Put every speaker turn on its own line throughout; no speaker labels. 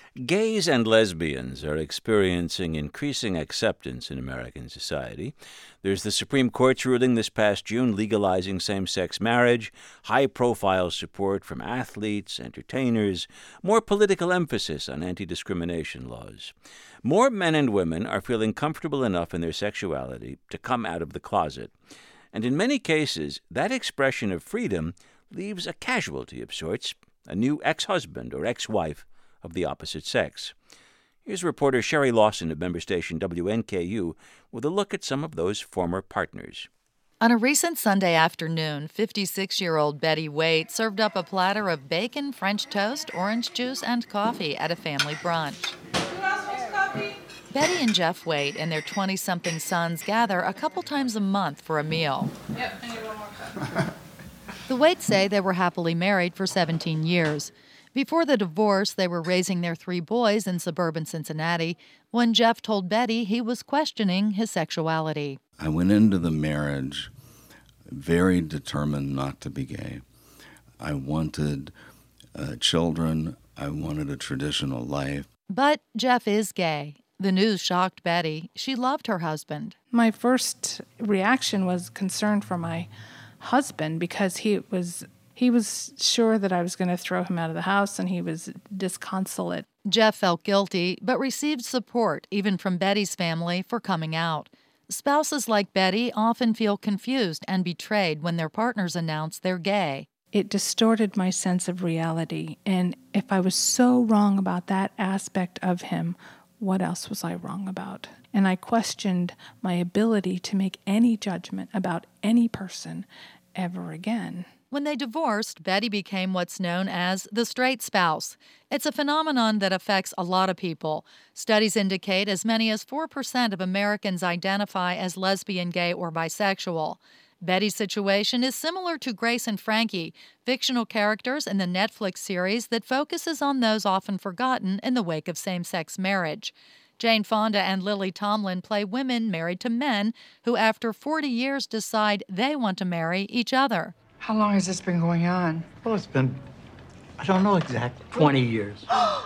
Gays and lesbians are experiencing increasing acceptance in American society. There's the Supreme Court's ruling this past June legalizing same-sex marriage, high-profile support from athletes, entertainers, more political emphasis on anti-discrimination laws. More men and women are feeling comfortable enough in their sexuality to come out of the closet. And in many cases, that expression of freedom leaves a casualty of sorts, a new ex-husband or ex-wife of the opposite sex. Here's reporter Sherry Lawson of member station WNKU with a look at some of those former partners.
On a recent Sunday afternoon, 56-year-old Betty Waite served up a platter of bacon, French toast, orange juice, and coffee at a family brunch.
Who else wants coffee?
Betty and Jeff Waite and their 20-something sons gather a couple times a month for a meal.
Yep, I need one more cup.
The Waites say they were happily married for 17 years. Before the divorce, they were raising their 3 boys in suburban Cincinnati when Jeff told Betty he was questioning his sexuality.
I went into the marriage very determined not to be gay. I wanted children. I wanted a traditional life.
But Jeff is gay. The news shocked Betty. She loved her husband.
My first reaction was concern for my husband because he was sure that I was going to throw him out of the house, and he was disconsolate.
Jeff felt guilty, but received support, even from Betty's family, for coming out. Spouses like Betty often feel confused and betrayed when their partners announce they're gay.
It distorted my sense of reality, and if I was so wrong about that aspect of him, what else was I wrong about? And I questioned my ability to make any judgment about any person ever again.
When they divorced, Betty became what's known as the straight spouse. It's a phenomenon that affects a lot of people. Studies indicate as many as 4% of Americans identify as lesbian, gay, or bisexual. Betty's situation is similar to Grace and Frankie, fictional characters in the Netflix series that focuses on those often forgotten in the wake of same-sex marriage. Jane Fonda and Lily Tomlin play women married to men who, after 40 years, decide they want to marry each other.
How long has this been going on?
Well, it's been, I don't know exactly, 20 years.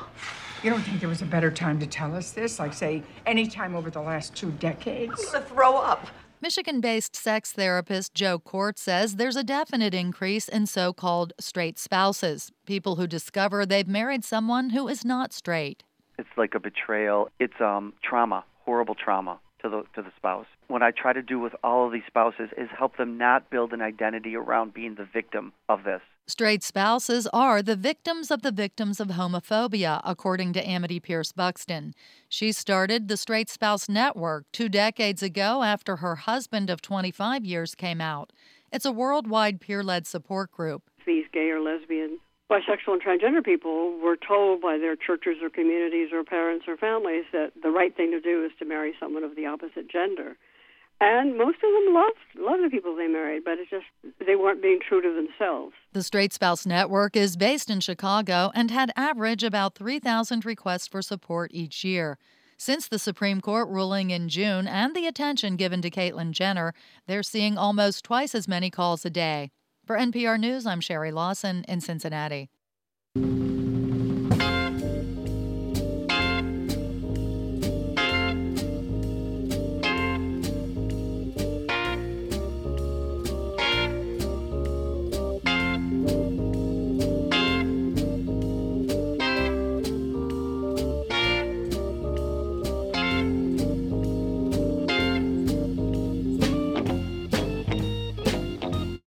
You don't think there was a better time to tell us this? Like, say, any time over the last 2 decades?
I'm gonna throw up.
Michigan-based sex therapist Joe Court says there's a definite increase in so-called straight spouses, people who discover they've married someone who is not straight.
It's like a betrayal. It's trauma, horrible trauma to the spouse. What I try to do with all of these spouses is help them not build an identity around being the victim of this.
Straight spouses are the victims of homophobia, according to Amity Pierce Buxton. She started the Straight Spouse Network 2 decades ago after her husband of 25 years came out. It's a worldwide peer-led support group.
These gay or lesbian, bisexual and transgender people were told by their churches or communities or parents or families that the right thing to do is to marry someone of the opposite gender. And most of them loved the people they married, but it's just they weren't being true to themselves.
The Straight Spouse Network is based in Chicago and had average about 3,000 requests for support each year. Since the Supreme Court ruling in June and the attention given to Caitlyn Jenner, they're seeing almost twice as many calls a day. For NPR News, I'm Sherry Lawson in Cincinnati.